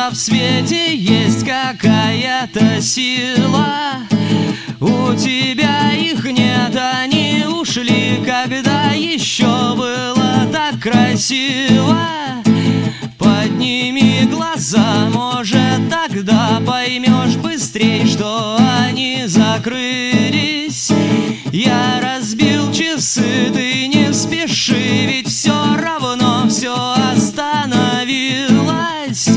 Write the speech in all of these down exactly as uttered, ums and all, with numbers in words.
что в свете есть какая-то сила. У тебя их нет, они ушли, когда еще было так красиво. Подними глаза, может, тогда поймешь быстрей, что они закрылись. Я разбил часы, ты не спеши, ведь все равно все остановилось.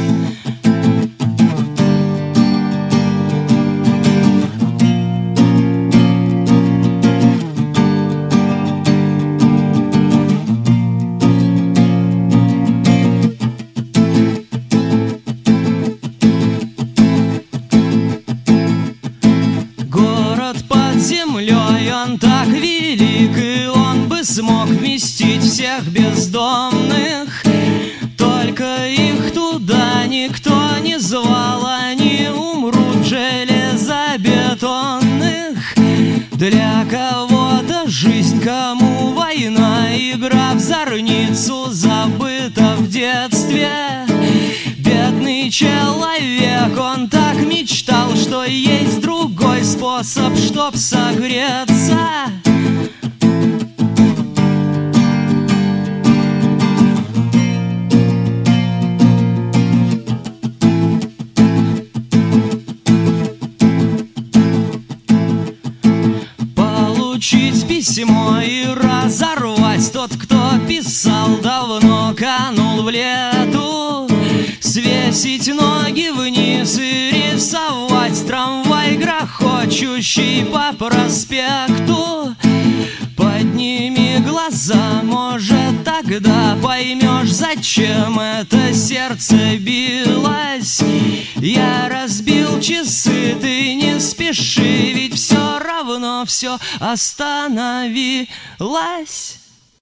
Землей он так велик, и он бы смог вместить всех бездомных. Только их туда никто не звал, они умрут в железобетонных. Для кого-то жизнь, кому война, игра в зорницу забыта в детстве. Бедный человек, он так мечтал, что есть другой способ, чтоб согреться. Получить письмо и разорвать. Тот, кто писал, давно канул в лету. Свесить ноги вниз и рисовать трамвай, грохочущий по проспекту. Подними глаза, может, тогда поймешь, зачем это сердце билось. Я разбил часы, ты не спеши, ведь все равно все остановилось.